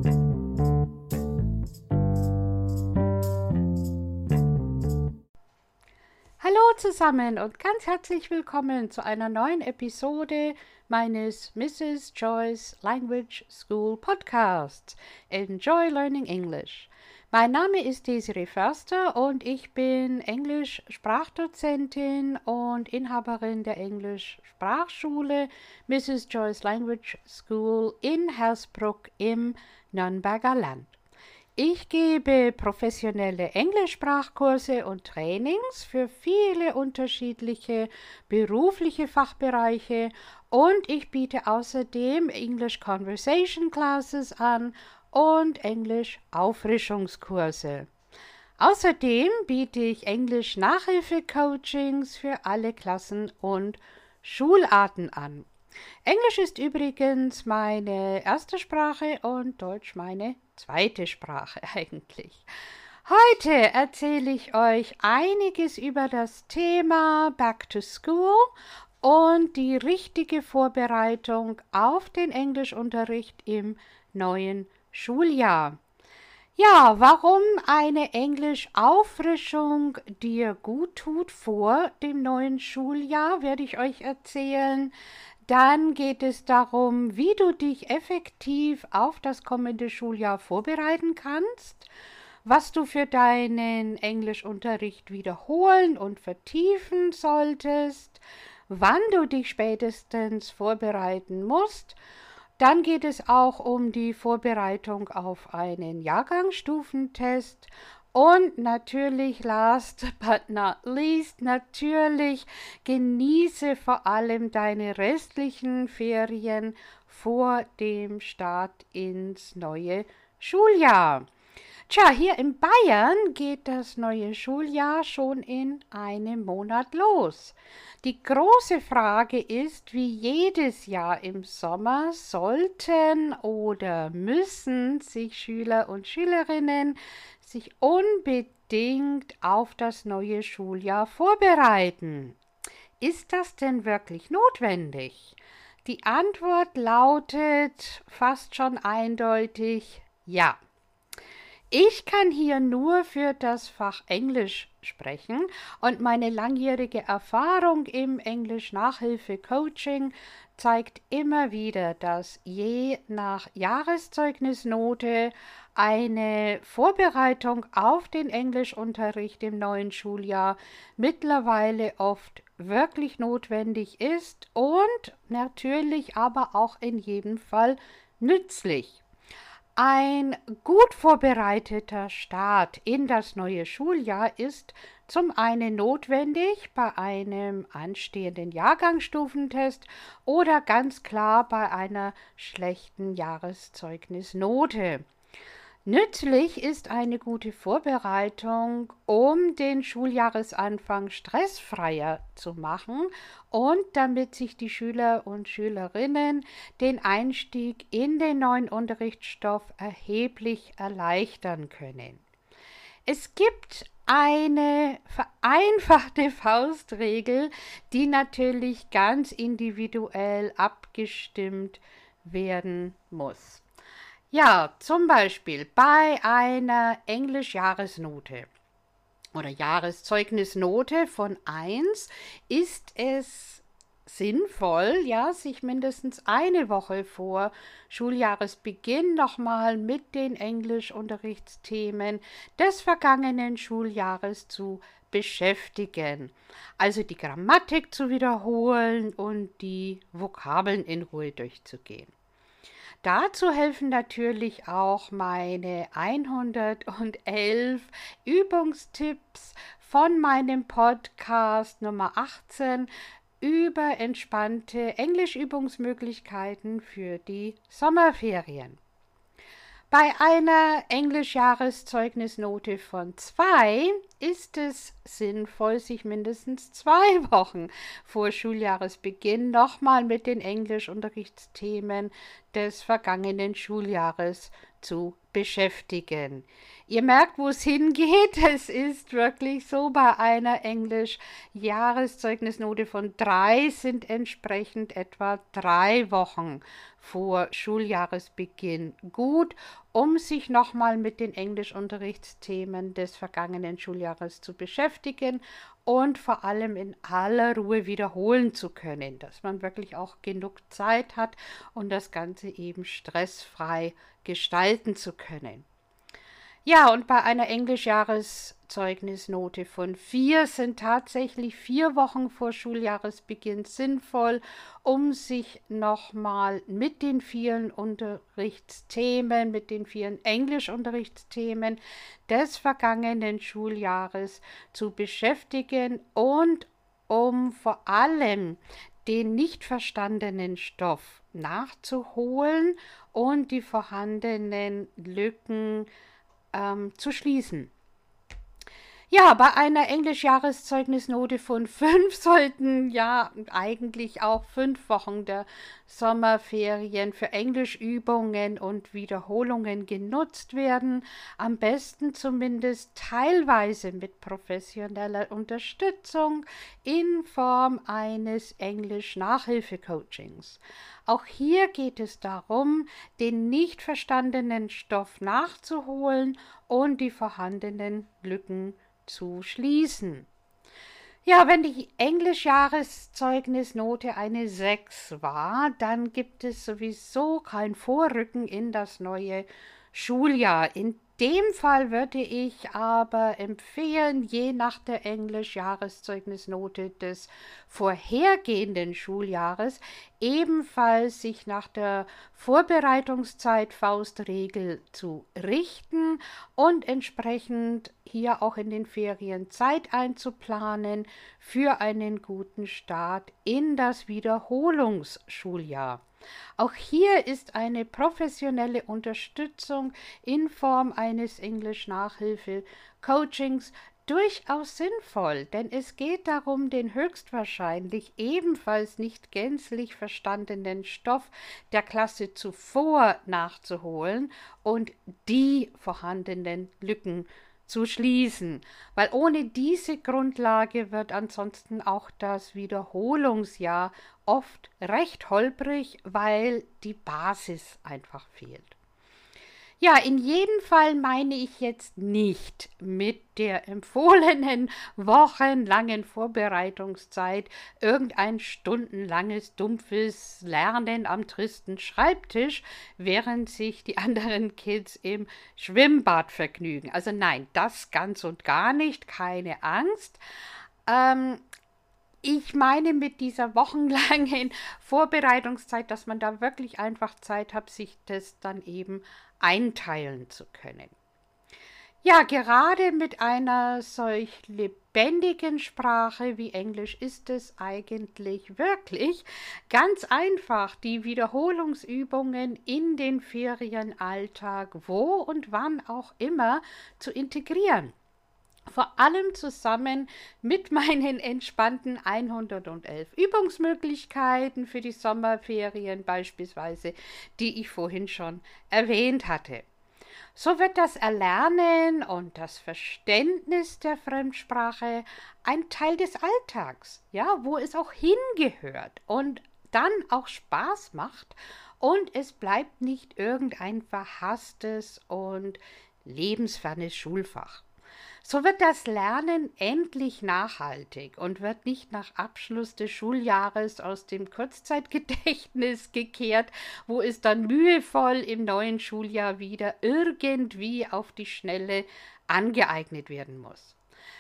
Hallo zusammen und ganz herzlich willkommen zu einer neuen Episode meines Mrs. Joyce Language School Podcasts. Enjoy Learning English. Mein Name ist Desiree Förster und ich bin Englisch-Sprachdozentin und Inhaberin der Englisch-Sprachschule Mrs. Joyce Language School in Hersbruck im Nürnberger Land. Ich gebe professionelle Englischsprachkurse und Trainings für viele unterschiedliche berufliche Fachbereiche und ich biete außerdem English Conversation Classes an und Englisch Auffrischungskurse. Außerdem biete ich Englisch Nachhilfe-Coachings für alle Klassen und Schularten an. Englisch ist übrigens meine erste Sprache und Deutsch meine zweite Sprache eigentlich. Heute erzähle ich euch einiges über das Thema Back to School und die richtige Vorbereitung auf den Englischunterricht im neuen Schuljahr. Ja, warum eine Englischauffrischung dir gut tut vor dem neuen Schuljahr, werde ich euch erzählen. Dann geht es darum, wie du dich effektiv auf das kommende Schuljahr vorbereiten kannst, was du für deinen Englischunterricht wiederholen und vertiefen solltest, wann du dich spätestens vorbereiten musst. Dann geht es auch um die Vorbereitung auf einen Jahrgangsstufentest und natürlich, last but not least, natürlich genieße vor allem deine restlichen Ferien vor dem Start ins neue Schuljahr. Tja, hier in Bayern geht das neue Schuljahr schon in einem Monat los. Die große Frage ist, wie jedes Jahr im Sommer sollten oder müssen sich Schüler und Schülerinnen sich unbedingt auf das neue Schuljahr vorbereiten. Ist das denn wirklich notwendig? Die Antwort lautet fast schon eindeutig ja. Ich kann hier nur für das Fach Englisch sprechen und meine langjährige Erfahrung im Englisch-Nachhilfe-Coaching zeigt immer wieder, dass je nach Jahreszeugnisnote eine Vorbereitung auf den Englischunterricht im neuen Schuljahr mittlerweile oft wirklich notwendig ist und natürlich aber auch in jedem Fall nützlich. Ein gut vorbereiteter Start in das neue Schuljahr ist zum einen notwendig bei einem anstehenden Jahrgangsstufentest oder ganz klar bei einer schlechten Jahreszeugnisnote. Nützlich ist eine gute Vorbereitung, um den Schuljahresanfang stressfreier zu machen und damit sich die Schüler und Schülerinnen den Einstieg in den neuen Unterrichtsstoff erheblich erleichtern können. Es gibt eine vereinfachte Faustregel, die natürlich ganz individuell abgestimmt werden muss. Ja, zum Beispiel bei einer Englisch-Jahresnote oder Jahreszeugnisnote von 1 ist es sinnvoll, ja, sich mindestens eine Woche vor Schuljahresbeginn nochmal mit den Englischunterrichtsthemen des vergangenen Schuljahres zu beschäftigen. Also die Grammatik zu wiederholen und die Vokabeln in Ruhe durchzugehen. Dazu helfen natürlich auch meine 111 Übungstipps von meinem Podcast Nummer 18 über entspannte Englischübungsmöglichkeiten für die Sommerferien. Bei einer Englisch-Jahreszeugnisnote von 2 ist es sinnvoll, sich mindestens 2 Wochen vor Schuljahresbeginn nochmal mit den Englischunterrichtsthemen des vergangenen Schuljahres zu beschäftigen. Ihr merkt, wo es hingeht. Es ist wirklich so, bei einer Englisch-Jahreszeugnisnote von 3 sind entsprechend etwa 3 Wochen vor Schuljahresbeginn gut, um sich nochmal mit den Englischunterrichtsthemen des vergangenen Schuljahres zu beschäftigen und vor allem in aller Ruhe wiederholen zu können, dass man wirklich auch genug Zeit hat und das Ganze eben stressfrei gestalten zu können. Ja, und bei einer Englischjahreszeugnisnote von 4 sind tatsächlich 4 Wochen vor Schuljahresbeginn sinnvoll, um sich nochmal mit den vielen Unterrichtsthemen, mit den vielen Englischunterrichtsthemen des vergangenen Schuljahres zu beschäftigen und um vor allem den nicht verstandenen Stoff nachzuholen und die vorhandenen Lücken zu schließen. Ja, bei einer Englischjahreszeugnisnote von 5 sollten ja eigentlich auch 5 Wochen der Sommerferien für Englischübungen und Wiederholungen genutzt werden, am besten zumindest teilweise mit professioneller Unterstützung in Form eines Englisch-Nachhilfe-Coachings. Auch hier geht es darum, den nicht verstandenen Stoff nachzuholen und die vorhandenen Lücken zu schließen. Ja, wenn die Englischjahreszeugnisnote eine 6 war, dann gibt es sowieso kein Vorrücken in das neue Schuljahr. In dem Fall würde ich aber empfehlen, je nach der Englischjahreszeugnisnote des vorhergehenden Schuljahres ebenfalls sich nach der Vorbereitungszeit Faustregel zu richten und entsprechend hier auch in den Ferien Zeit einzuplanen für einen guten Start in das Wiederholungsschuljahr. Auch hier ist eine professionelle Unterstützung in Form eines Englisch-Nachhilfe-Coachings durchaus sinnvoll, denn es geht darum, den höchstwahrscheinlich ebenfalls nicht gänzlich verstandenen Stoff der Klasse zuvor nachzuholen und die vorhandenen Lücken zu schließen, weil ohne diese Grundlage wird ansonsten auch das Wiederholungsjahr oft recht holprig, weil die Basis einfach fehlt. Ja, in jedem Fall meine ich jetzt nicht mit der empfohlenen wochenlangen Vorbereitungszeit irgendein stundenlanges, dumpfes Lernen am tristen Schreibtisch, während sich die anderen Kids im Schwimmbad vergnügen. Also nein, das ganz und gar nicht, keine Angst. Ich meine mit dieser wochenlangen Vorbereitungszeit, dass man da wirklich einfach Zeit hat, sich das dann eben einteilen zu können. Ja, gerade mit einer solch lebendigen Sprache wie Englisch ist es eigentlich wirklich ganz einfach, die Wiederholungsübungen in den Ferienalltag, wo und wann auch immer, zu integrieren. Vor allem zusammen mit meinen entspannten 111 Übungsmöglichkeiten für die Sommerferien beispielsweise, die ich vorhin schon erwähnt hatte. So wird das Erlernen und das Verständnis der Fremdsprache ein Teil des Alltags, ja, wo es auch hingehört und dann auch Spaß macht und es bleibt nicht irgendein verhasstes und lebensfernes Schulfach. So wird das Lernen endlich nachhaltig und wird nicht nach Abschluss des Schuljahres aus dem Kurzzeitgedächtnis gekehrt, wo es dann mühevoll im neuen Schuljahr wieder irgendwie auf die Schnelle angeeignet werden muss.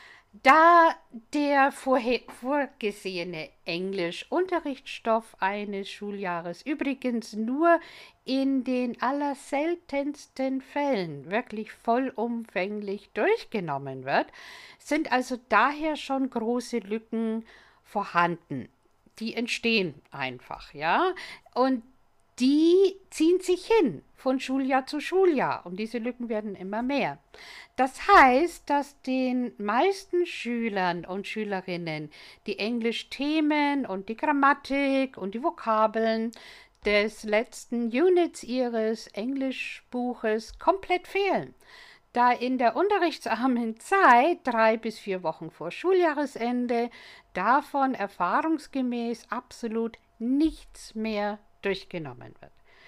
Da der vorgesehene Englischunterrichtsstoff eines Schuljahres übrigens nur in den allerseltensten Fällen wirklich vollumfänglich durchgenommen wird, sind also daher schon große Lücken vorhanden. Die entstehen einfach, ja, und die ziehen sich hin von Schuljahr zu Schuljahr und diese Lücken werden immer mehr. Das heißt, dass den meisten Schülern und Schülerinnen die Englischthemen und die Grammatik und die Vokabeln des letzten Units ihres Englischbuches komplett fehlen, da in der unterrichtsarmen Zeit 3 bis 4 Wochen vor Schuljahresende davon erfahrungsgemäß absolut nichts mehr durchgenommen wird.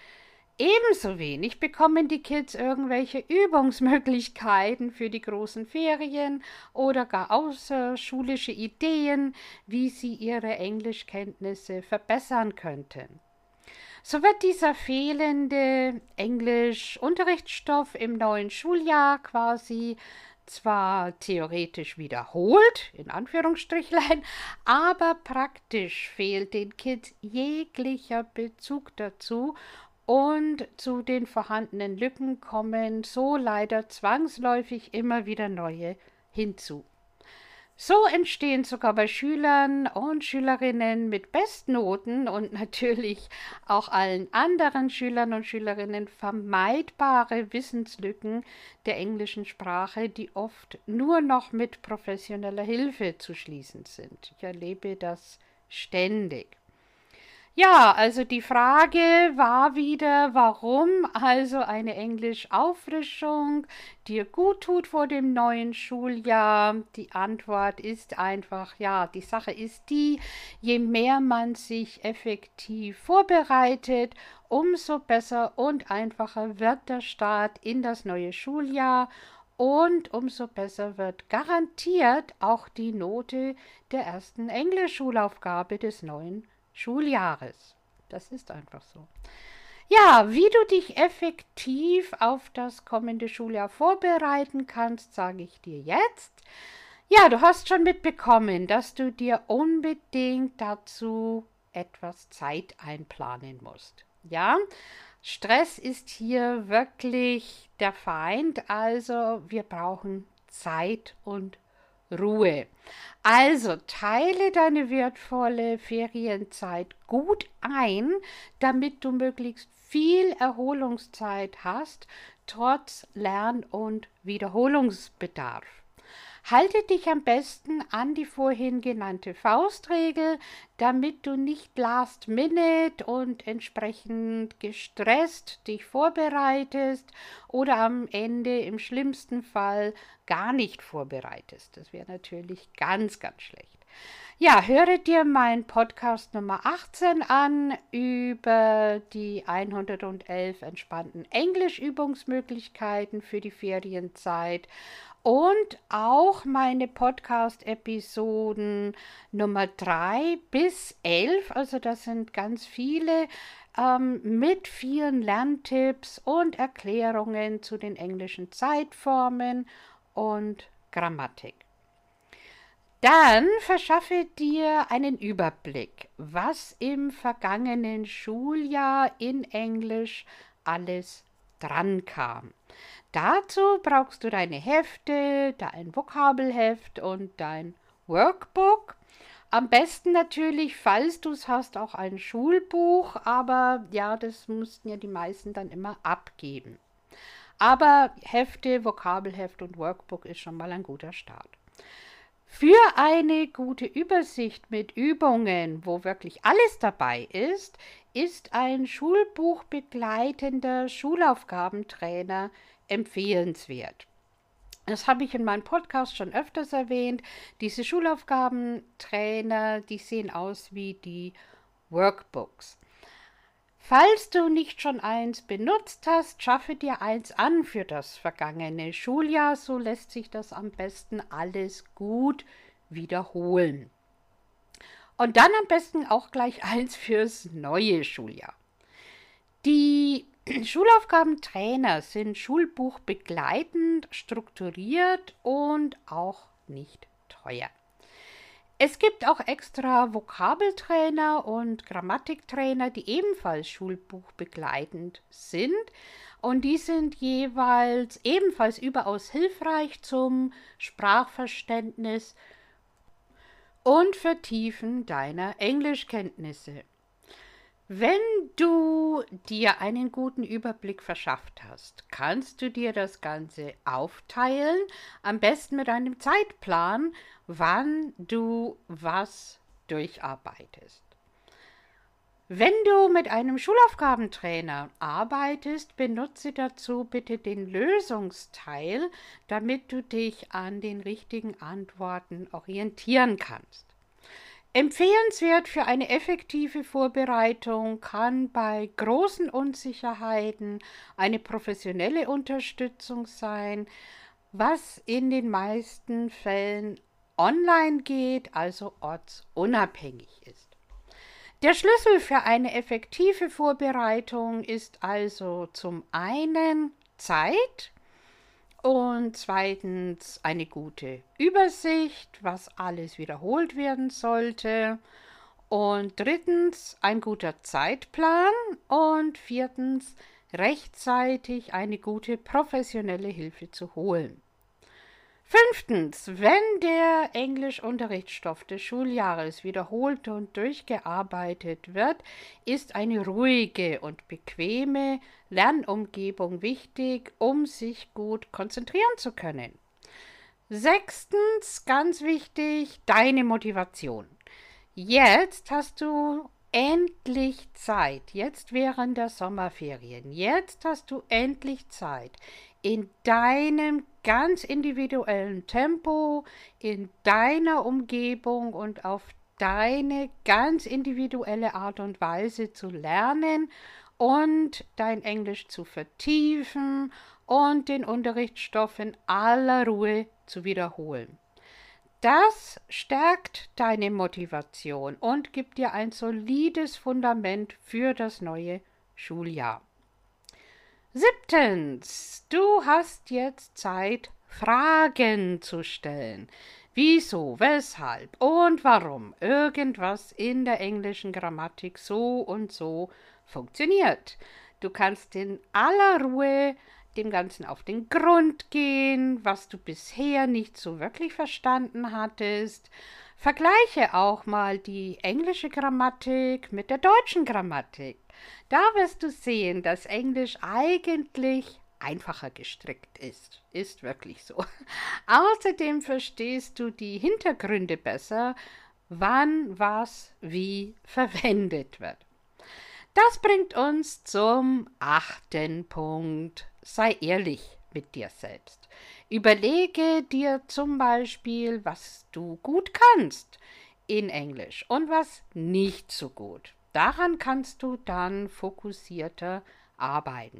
Ebenso wenig bekommen die Kids irgendwelche Übungsmöglichkeiten für die großen Ferien oder gar außerschulische Ideen, wie sie ihre Englischkenntnisse verbessern könnten. So wird dieser fehlende Englisch-Unterrichtsstoff im neuen Schuljahr quasi zwar theoretisch wiederholt, in Anführungsstrichlein, aber praktisch fehlt den Kids jeglicher Bezug dazu und zu den vorhandenen Lücken kommen so leider zwangsläufig immer wieder neue hinzu. So entstehen sogar bei Schülern und Schülerinnen mit Bestnoten und natürlich auch allen anderen Schülern und Schülerinnen vermeidbare Wissenslücken der englischen Sprache, die oft nur noch mit professioneller Hilfe zu schließen sind. Ich erlebe das ständig. Ja, also die Frage war wieder, warum also eine Englisch-Auffrischung dir gut tut vor dem neuen Schuljahr. Die Antwort ist einfach, ja, die Sache ist die, je mehr man sich effektiv vorbereitet, umso besser und einfacher wird der Start in das neue Schuljahr und umso besser wird garantiert auch die Note der ersten Englisch-Schulaufgabe des neuen Schuljahres. Das ist einfach so. Ja, wie du dich effektiv auf das kommende Schuljahr vorbereiten kannst, sage ich dir jetzt. Ja, du hast schon mitbekommen, dass du dir unbedingt dazu etwas Zeit einplanen musst. Ja, Stress ist hier wirklich der Feind, also wir brauchen Zeit und Ruhe. Also teile deine wertvolle Ferienzeit gut ein, damit du möglichst viel Erholungszeit hast, trotz Lern- und Wiederholungsbedarf. Halte dich am besten an die vorhin genannte Faustregel, damit du nicht last minute und entsprechend gestresst dich vorbereitest oder am Ende im schlimmsten Fall gar nicht vorbereitest. Das wäre natürlich ganz, ganz schlecht. Ja, höre dir meinen Podcast Nummer 18 an über die 111 entspannten Englischübungsmöglichkeiten für die Ferienzeit und auch meine Podcast-Episoden Nummer 3 bis 11, also das sind ganz viele, mit vielen Lerntipps und Erklärungen zu den englischen Zeitformen und Grammatik. Dann verschaffe dir einen Überblick, was im vergangenen Schuljahr in Englisch alles drankam. Dazu brauchst du deine Hefte, dein Vokabelheft und dein Workbook. Am besten natürlich, falls du es hast, auch ein Schulbuch, aber ja, das mussten ja die meisten dann immer abgeben. Aber Hefte, Vokabelheft und Workbook ist schon mal ein guter Start. Für eine gute Übersicht mit Übungen, wo wirklich alles dabei ist, ist ein schulbuchbegleitender Schulaufgabentrainer empfehlenswert. Das habe ich in meinem Podcast schon öfters erwähnt. Diese Schulaufgabentrainer, die sehen aus wie die Workbooks. Falls du nicht schon eins benutzt hast, schaffe dir eins an für das vergangene Schuljahr, so lässt sich das am besten alles gut wiederholen. Und dann am besten auch gleich eins fürs neue Schuljahr. Die Schulaufgabentrainer sind schulbuchbegleitend, strukturiert und auch nicht teuer. Es gibt auch extra Vokabeltrainer und Grammatiktrainer, die ebenfalls schulbuchbegleitend sind. Und die sind jeweils ebenfalls überaus hilfreich zum Sprachverständnis und Vertiefen deiner Englischkenntnisse. Wenn du dir einen guten Überblick verschafft hast, kannst du dir das Ganze aufteilen, am besten mit einem Zeitplan, wann du was durcharbeitest. Wenn du mit einem Schulaufgabentrainer arbeitest, benutze dazu bitte den Lösungsteil, damit du dich an den richtigen Antworten orientieren kannst. Empfehlenswert für eine effektive Vorbereitung kann bei großen Unsicherheiten eine professionelle Unterstützung sein, was in den meisten Fällen online geht, also ortsunabhängig ist. Der Schlüssel für eine effektive Vorbereitung ist also zum einen Zeit und zweitens eine gute Übersicht, was alles wiederholt werden sollte. Und drittens ein guter Zeitplan und viertens rechtzeitig eine gute professionelle Hilfe zu holen. Fünftens, wenn der Englischunterrichtsstoff des Schuljahres wiederholt und durchgearbeitet wird, ist eine ruhige und bequeme Lernumgebung wichtig, um sich gut konzentrieren zu können. Sechstens, ganz wichtig, deine Motivation. Jetzt hast du endlich Zeit, jetzt während der Sommerferien, jetzt hast du endlich Zeit, in deinem ganz individuellen Tempo, in deiner Umgebung und auf deine ganz individuelle Art und Weise zu lernen und dein Englisch zu vertiefen und den Unterrichtsstoff in aller Ruhe zu wiederholen. Das stärkt deine Motivation und gibt dir ein solides Fundament für das neue Schuljahr. Siebtens, du hast jetzt Zeit, Fragen zu stellen. Wieso, weshalb und warum irgendwas in der englischen Grammatik so und so funktioniert. Du kannst in aller Ruhe dem Ganzen auf den Grund gehen, was du bisher nicht so wirklich verstanden hattest. Vergleiche auch mal die englische Grammatik mit der deutschen Grammatik. Da wirst du sehen, dass Englisch eigentlich einfacher gestrickt ist. Ist wirklich so. Außerdem verstehst du die Hintergründe besser, wann was wie verwendet wird. Das bringt uns zum 8. Punkt. Sei ehrlich mit dir selbst. Überlege dir zum Beispiel, was du gut kannst in Englisch und was nicht so gut. Daran kannst du dann fokussierter arbeiten.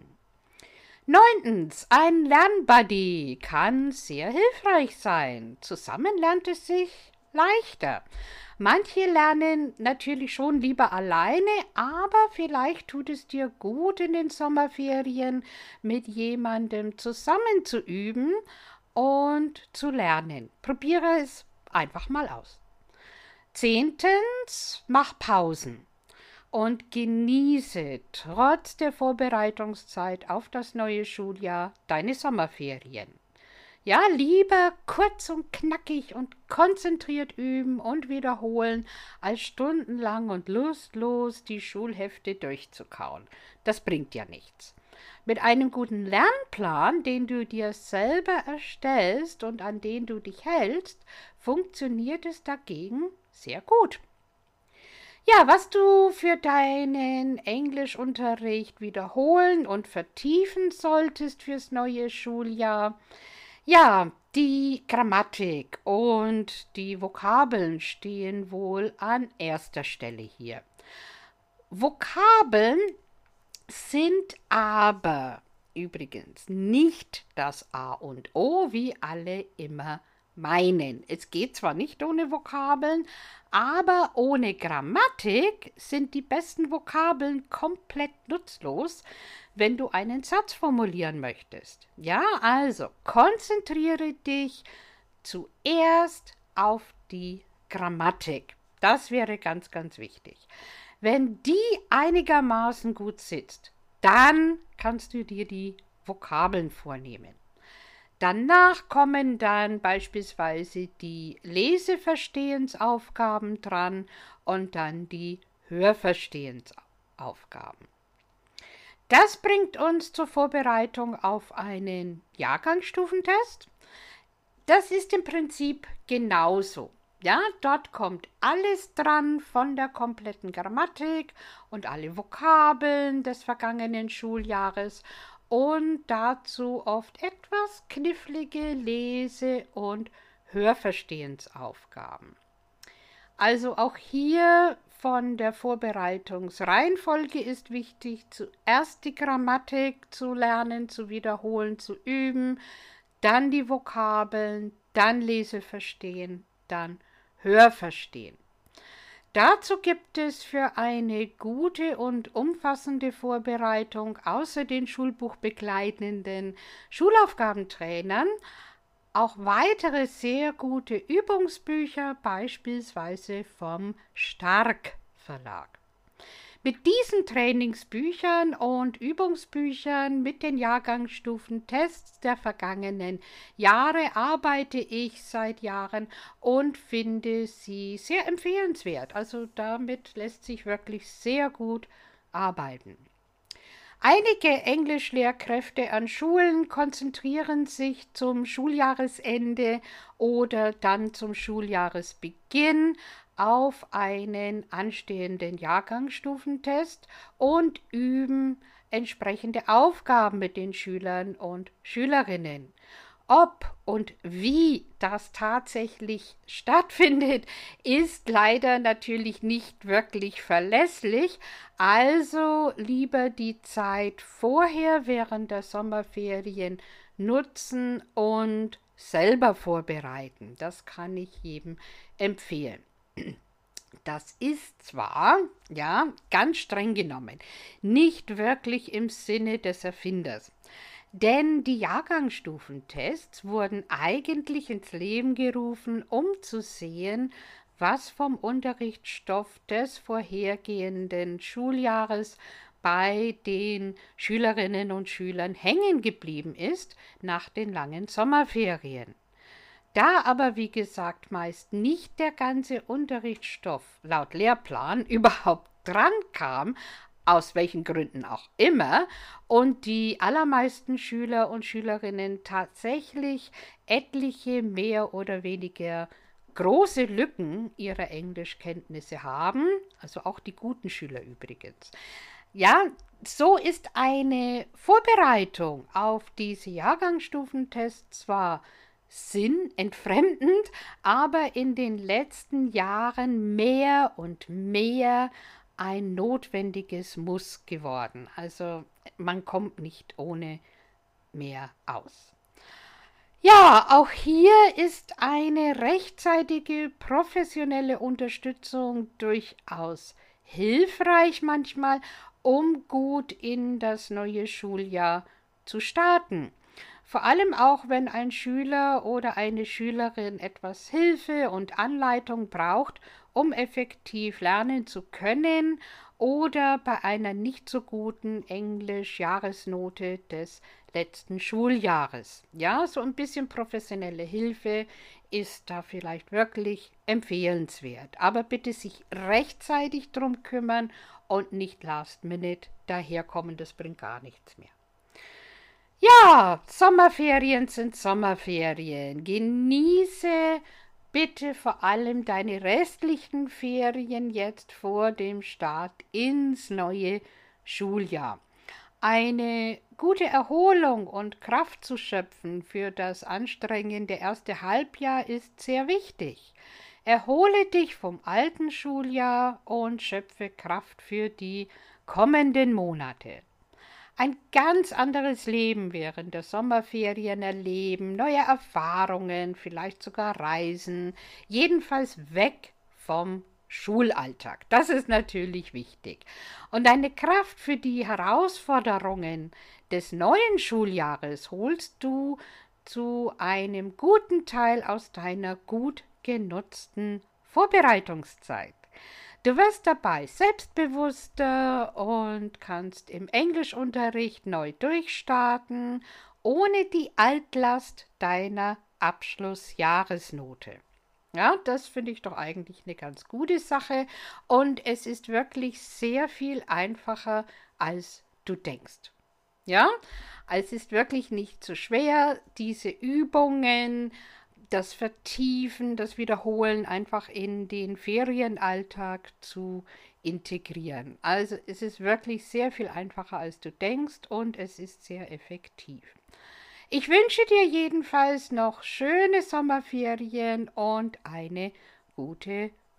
9. Ein Lernbuddy kann sehr hilfreich sein. Zusammen lernt es sich leichter. Manche lernen natürlich schon lieber alleine, aber vielleicht tut es dir gut, in den Sommerferien mit jemandem zusammen zu üben und zu lernen. Probiere es einfach mal aus. 10. Mach Pausen und genieße trotz der Vorbereitungszeit auf das neue Schuljahr deine Sommerferien. Ja, lieber kurz und knackig und konzentriert üben und wiederholen, als stundenlang und lustlos die Schulhefte durchzukauen. Das bringt ja nichts. Mit einem guten Lernplan, den du dir selber erstellst und an den du dich hältst, funktioniert es dagegen sehr gut. Ja, was du für deinen Englischunterricht wiederholen und vertiefen solltest fürs neue Schuljahr. Ja, die Grammatik und die Vokabeln stehen wohl an erster Stelle hier. Vokabeln sind aber übrigens nicht das A und O, wie alle immer meinen. Es geht zwar nicht ohne Vokabeln, aber ohne Grammatik sind die besten Vokabeln komplett nutzlos, wenn du einen Satz formulieren möchtest. Ja, also konzentriere dich zuerst auf die Grammatik. Das wäre ganz, ganz wichtig. Wenn die einigermaßen gut sitzt, dann kannst du dir die Vokabeln vornehmen. Danach kommen dann beispielsweise die Leseverstehensaufgaben dran und dann die Hörverstehensaufgaben. Das bringt uns zur Vorbereitung auf einen Jahrgangsstufentest. Das ist im Prinzip genauso. Ja, dort kommt alles dran von der kompletten Grammatik und alle Vokabeln des vergangenen Schuljahres und dazu oft etwas knifflige Lese- und Hörverstehensaufgaben. Also auch hier von der Vorbereitungsreihenfolge ist wichtig, zuerst die Grammatik zu lernen, zu wiederholen, zu üben, dann die Vokabeln, dann Leseverstehen, dann Hörverstehen. Dazu gibt es für eine gute und umfassende Vorbereitung außer den schulbuchbegleitenden Schulaufgabentrainern auch weitere sehr gute Übungsbücher, beispielsweise vom Stark Verlag. Mit diesen Trainingsbüchern und Übungsbüchern mit den Jahrgangsstufentests der vergangenen Jahre arbeite ich seit Jahren und finde sie sehr empfehlenswert. Also damit lässt sich wirklich sehr gut arbeiten. Einige Englischlehrkräfte an Schulen konzentrieren sich zum Schuljahresende oder dann zum Schuljahresbeginn auf einen anstehenden Jahrgangsstufentest und üben entsprechende Aufgaben mit den Schülern und Schülerinnen. Ob und wie das tatsächlich stattfindet, ist leider natürlich nicht wirklich verlässlich. Also lieber die Zeit vorher während der Sommerferien nutzen und selber vorbereiten. Das kann ich jedem empfehlen. Das ist zwar, ja, ganz streng genommen, nicht wirklich im Sinne des Erfinders. Denn die Jahrgangsstufentests wurden eigentlich ins Leben gerufen, um zu sehen, was vom Unterrichtsstoff des vorhergehenden Schuljahres bei den Schülerinnen und Schülern hängen geblieben ist nach den langen Sommerferien. Da aber, wie gesagt, meist nicht der ganze Unterrichtsstoff laut Lehrplan überhaupt dran kam, aus welchen Gründen auch immer, und die allermeisten Schüler und Schülerinnen tatsächlich etliche mehr oder weniger große Lücken ihrer Englischkenntnisse haben, also auch die guten Schüler übrigens. Ja, so ist eine Vorbereitung auf diese Jahrgangsstufentests zwar sinnentfremdend, aber in den letzten Jahren mehr und mehr ein notwendiges Muss geworden. Also man kommt nicht ohne mehr aus. Ja, auch hier ist eine rechtzeitige professionelle Unterstützung durchaus hilfreich manchmal, um gut in das neue Schuljahr zu starten. Vor allem auch, wenn ein Schüler oder eine Schülerin etwas Hilfe und Anleitung braucht, um effektiv lernen zu können oder bei einer nicht so guten Englisch-Jahresnote des letzten Schuljahres. Ja, so ein bisschen professionelle Hilfe ist da vielleicht wirklich empfehlenswert. Aber bitte sich rechtzeitig drum kümmern und nicht last minute daherkommen, das bringt gar nichts mehr. Ja, Sommerferien sind Sommerferien. Genieße bitte vor allem deine restlichen Ferien jetzt vor dem Start ins neue Schuljahr. Eine gute Erholung und Kraft zu schöpfen für das anstrengende erste Halbjahr ist sehr wichtig. Erhole dich vom alten Schuljahr und schöpfe Kraft für die kommenden Monate. Ein ganz anderes Leben während der Sommerferien erleben, neue Erfahrungen, vielleicht sogar Reisen, jedenfalls weg vom Schulalltag. Das ist natürlich wichtig. Und eine Kraft für die Herausforderungen des neuen Schuljahres holst du zu einem guten Teil aus deiner gut genutzten Vorbereitungszeit. Du wirst dabei selbstbewusster und kannst im Englischunterricht neu durchstarten, ohne die Altlast deiner Abschlussjahresnote. Ja, das finde ich doch eigentlich eine ganz gute Sache und es ist wirklich sehr viel einfacher, als du denkst. Ja, es ist wirklich nicht so schwer, diese Übungen, das Vertiefen, das Wiederholen einfach in den Ferienalltag zu integrieren. Also es ist wirklich sehr viel einfacher, als du denkst und es ist sehr effektiv. Ich wünsche dir jedenfalls noch schöne Sommerferien und eine gute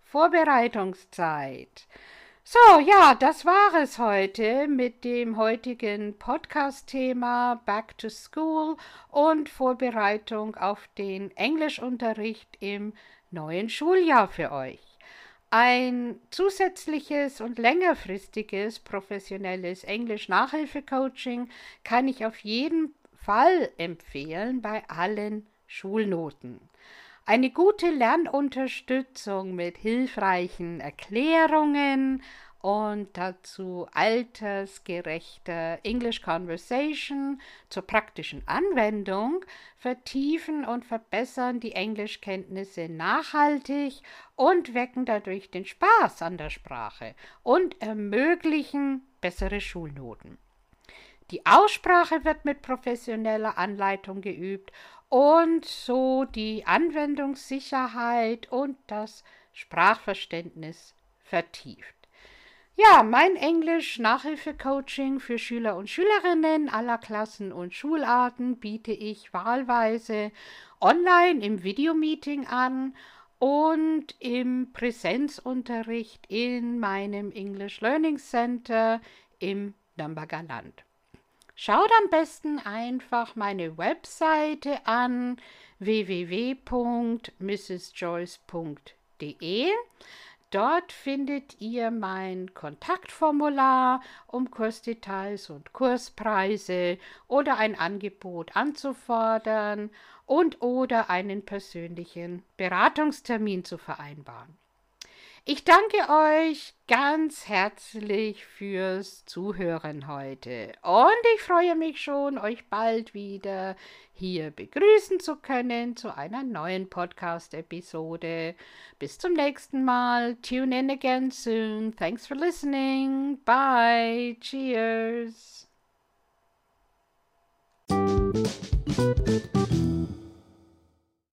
Vorbereitungszeit. So, ja, das war es heute mit dem heutigen Podcast-Thema Back to School und Vorbereitung auf den Englischunterricht im neuen Schuljahr für euch. Ein zusätzliches und längerfristiges professionelles Englisch-Nachhilfe-Coaching kann ich auf jeden Fall empfehlen bei allen Schulnoten. Eine gute Lernunterstützung mit hilfreichen Erklärungen und dazu altersgerechter English Conversation zur praktischen Anwendung vertiefen und verbessern die Englischkenntnisse nachhaltig und wecken dadurch den Spaß an der Sprache und ermöglichen bessere Schulnoten. Die Aussprache wird mit professioneller Anleitung geübt und so die Anwendungssicherheit und das Sprachverständnis vertieft. Ja, mein Englisch-Nachhilfe-Coaching für Schüler und Schülerinnen aller Klassen und Schularten biete ich wahlweise online im Videomeeting an und im Präsenzunterricht in meinem English Learning Center im Nürnberger Land. Schaut am besten einfach meine Webseite an, www.mrsjoyce.de. Dort findet ihr mein Kontaktformular, um Kursdetails und Kurspreise oder ein Angebot anzufordern und oder einen persönlichen Beratungstermin zu vereinbaren. Ich danke euch ganz herzlich fürs Zuhören heute und ich freue mich schon, euch bald wieder hier begrüßen zu können zu einer neuen Podcast-Episode. Bis zum nächsten Mal. Tune in again soon. Thanks for listening. Bye. Cheers.